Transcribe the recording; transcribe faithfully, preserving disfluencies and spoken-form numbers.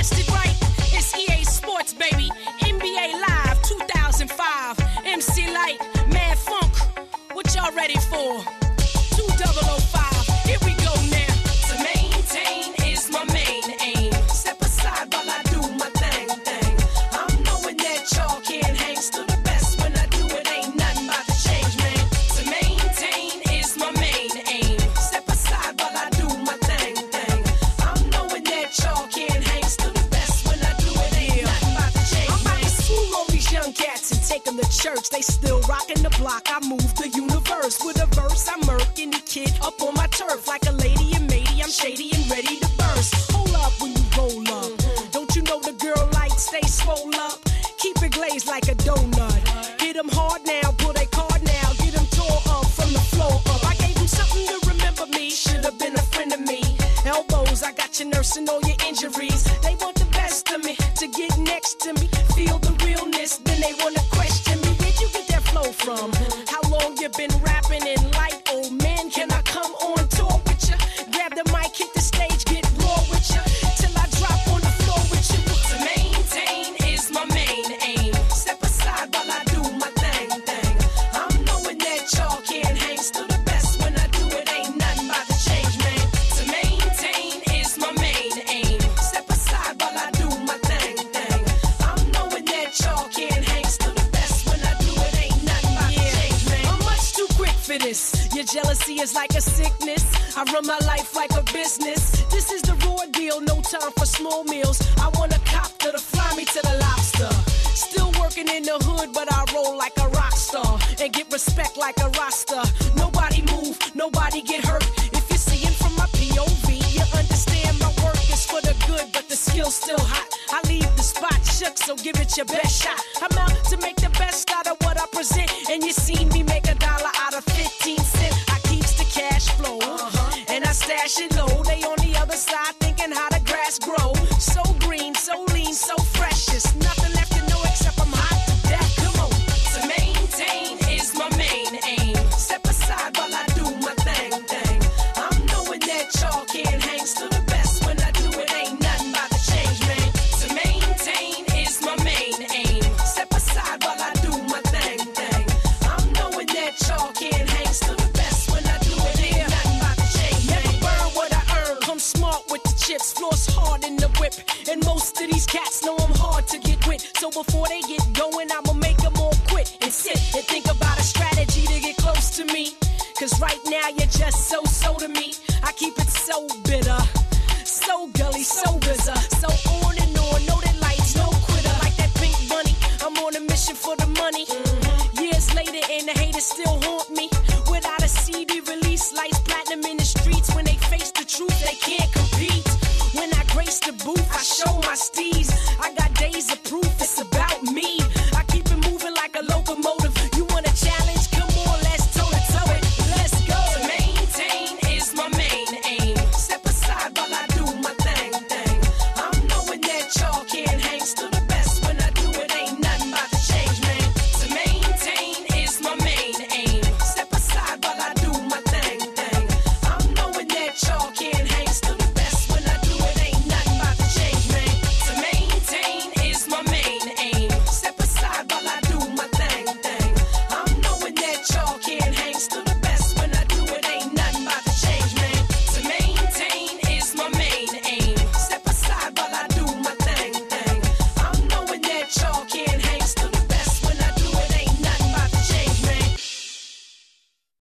guessed it right. It's E A Sports, baby. N B A Live two thousand five. M C Light, Mad Funk. What y'all ready for? two thousand five. Here we go now. To maintain is my main aim. Step aside while I do my thing, thing. I'm knowing that y'all can't hang. Still the best when I do it. Ain't nothing about to change, man. To maintain is my main aim. Step aside while I do my thing, thing. I'm knowing that y'all can't hang. Still the best when I do it. Ain't nothing about to change, I'm about to school all these young cats and take them to church. They still rocking the block. I move the universe with a verse. I'm murk any kid up on my turf like a lady and matey. I'm shady and ready to burst. Hold up when you roll up. Don't you know the girl light stay swole up? Keep it glazed like a donut. Hit them hard now, pull they card now. Get them tore up from the floor up. I gave them something to remember me. Should have been a friend of me. Elbows, I got you nursing all your injuries. They want the best of me to get next to me. Feel the realness, then they wanna question me. Where'd you get that flow from? How long you been rapping in light? Old man, can I come on tour with ya? Grab the mic, hit the stage, get raw with ya. Till I drop on the floor with you. To maintain is my main aim. Step aside while I do my thing, thing. I'm knowing that y'all can't hang. Still the best when I do it. Ain't nothing about to change, man. To maintain is my main aim. Step aside while I do my thing, thing. I'm knowing that y'all can't hang. Still the best when I do it. Ain't nothing about to change, man. I'm much too quick for this. Your jealousy is like a sickness. I run my life like a business. This is the raw deal, no time for small meals. I want a copter to fly me to the lobster. Still working in the hood, but I roll like a rock star and get respect like a roster. Nobody move, nobody get hurt. If you're seeing from my P O V, you understand my work is for the good, but the skill's still hot. I leave the spot shook, so give it your best shot. I'm out to make the best out of what I present, and you seen me make a dollar out of fifteen cents. I keeps the cash flow, uh-huh. and I stash it low. They on the other side thinking how the grass grow. So green, so lean, so fresh. It's nothing left to know except I'm hot to death. Come on. To maintain is my main aim. Step aside while I do my thing, thing. I'm knowing that y'all can't hang. Still the best when I do it. Ain't nothing about to change, man. To maintain is my main aim. Step aside while I do my thing, thing. I'm knowing that y'all can't hang. Still the best when I do it. Ain't nothing about to change, man. Never burn what I earn. Come smart with the chips. Floss hard in the whip. And most of these cats know I'm hard to get with. So before they get going, I'ma make them all quit and sit and think about a strategy to get close to me. Cause right now you're just so-so to me. I keep it so bitter, so gully, so bizarre. So on and on, know that lights, no quitter. Like that pink bunny, I'm on a mission for the money. Mm-hmm. Years later and the haters still haunt me. Without a C D release, lights platinum in the streets. When they face the truth, they can't compete. When I grace the booth, I show my steez. I got days of proof,